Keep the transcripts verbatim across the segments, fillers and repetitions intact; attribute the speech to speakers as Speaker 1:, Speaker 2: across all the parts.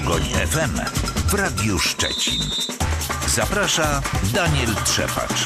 Speaker 1: Pogoń F M w Radiu Szczecin. Zaprasza Daniel Trzepacz.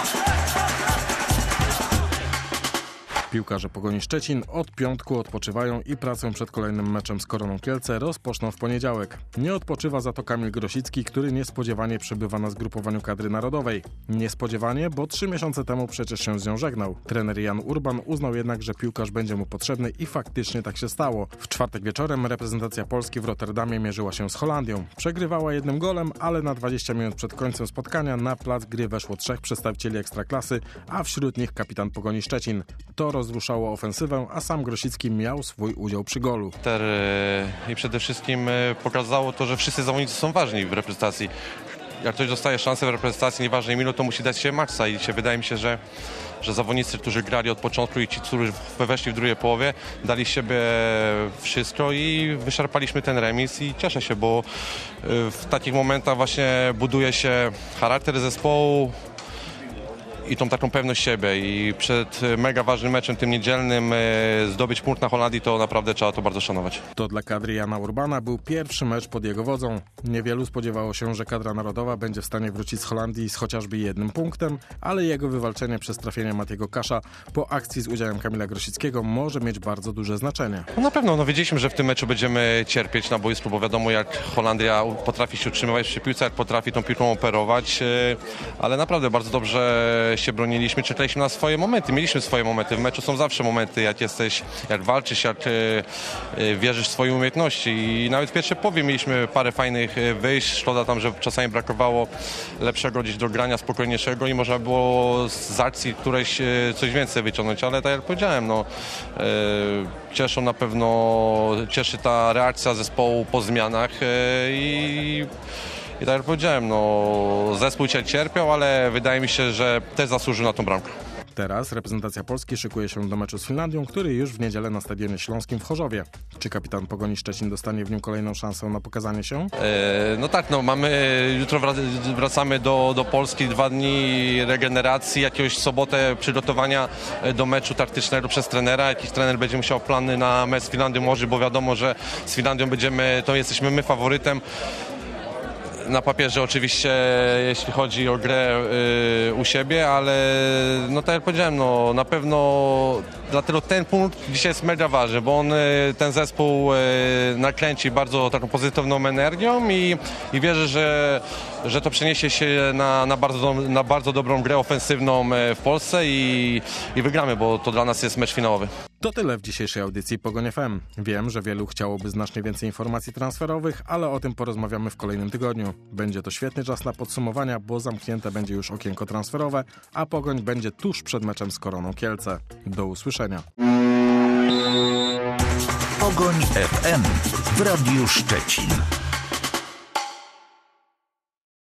Speaker 2: Piłkarze Pogoni Szczecin od piątku odpoczywają i pracę przed kolejnym meczem z Koroną Kielce rozpoczną w poniedziałek. Nie odpoczywa za to Kamil Grosicki, który niespodziewanie przybywa na zgrupowaniu kadry narodowej. Niespodziewanie, bo trzy miesiące temu przecież się z nią żegnał. Trener Jan Urban uznał jednak, że piłkarz będzie mu potrzebny i faktycznie tak się stało. W czwartek wieczorem reprezentacja Polski w Rotterdamie mierzyła się z Holandią. Przegrywała jednym golem, ale na dwadzieścia minut przed końcem spotkania na plac gry weszło trzech przedstawicieli Ekstraklasy, a wśród nich kapitan Pogoni Szczecin. To rozruszało ofensywę, a sam Grosicki miał swój udział przy golu.
Speaker 3: I przede wszystkim pokazało to, że wszyscy zawodnicy są ważni w reprezentacji. Jak ktoś dostaje szansę w reprezentacji, nieważne ilu, to musi dać się maksa i się, wydaje mi się, że, że zawodnicy, którzy grali od początku i ci, którzy weszli w drugiej połowie, dali siebie wszystko i wyszarpaliśmy ten remis i cieszę się, bo w takich momentach właśnie buduje się charakter zespołu i tą taką pewność siebie i przed mega ważnym meczem tym niedzielnym zdobyć punkt na Holandii, to naprawdę trzeba to bardzo szanować.
Speaker 2: To dla kadry Jana Urbana był pierwszy mecz pod jego wodzą. Niewielu spodziewało się, że kadra narodowa będzie w stanie wrócić z Holandii z chociażby jednym punktem, ale jego wywalczenie przez trafienie Matiego Kasza po akcji z udziałem Kamila Grosickiego może mieć bardzo duże znaczenie.
Speaker 3: No na pewno, no wiedzieliśmy, że w tym meczu będziemy cierpieć na boisku, bo wiadomo, jak Holandia potrafi się utrzymywać przy piłce, jak potrafi tą piłką operować, ale naprawdę bardzo dobrze się broniliśmy, czekaliśmy na swoje momenty, mieliśmy swoje momenty, w meczu są zawsze momenty, jak jesteś, jak walczysz, jak e, wierzysz w swoje umiejętności i nawet w pierwszej połowie mieliśmy parę fajnych wyjść, szkoda tam, że czasami brakowało lepszego gdzieś do grania, spokojniejszego i można było z akcji którejś coś więcej wyciągnąć, ale tak jak powiedziałem, no e, cieszą na pewno, cieszy ta reakcja zespołu po zmianach e, i I tak jak powiedziałem, no, zespół cię cierpiał, ale wydaje mi się, że też zasłużył na tą bramkę.
Speaker 2: Teraz reprezentacja Polski szykuje się do meczu z Finlandią, który już w niedzielę na Stadionie Śląskim w Chorzowie. Czy kapitan Pogoni Szczecin dostanie w nim kolejną szansę na pokazanie się?
Speaker 3: E, no tak, no mamy, jutro wracamy do, do Polski, dwa dni regeneracji, jakiegoś sobotę przygotowania do meczu taktycznego przez trenera. Jakiś trener będzie musiał plany na mecz z Finlandią ułożyć, bo wiadomo, że z Finlandią będziemy, to jesteśmy my faworytem. Na papierze oczywiście, jeśli chodzi o grę yy, u siebie, ale no tak jak powiedziałem, no na pewno dlatego ten punkt dzisiaj jest mega ważny, bo on, ten zespół yy, nakręci bardzo taką pozytywną energią i, i wierzę, że, że to przeniesie się na, na, bardzo, na bardzo dobrą grę ofensywną w Polsce i, i wygramy, bo to dla nas jest mecz finałowy.
Speaker 2: To tyle w dzisiejszej audycji Pogoń F M. Wiem, że wielu chciałoby znacznie więcej informacji transferowych, ale o tym porozmawiamy w kolejnym tygodniu. Będzie to świetny czas na podsumowania, bo zamknięte będzie już okienko transferowe, a Pogoń będzie tuż przed meczem z Koroną Kielce. Do usłyszenia.
Speaker 1: Pogoń F M w Radiu Szczecin.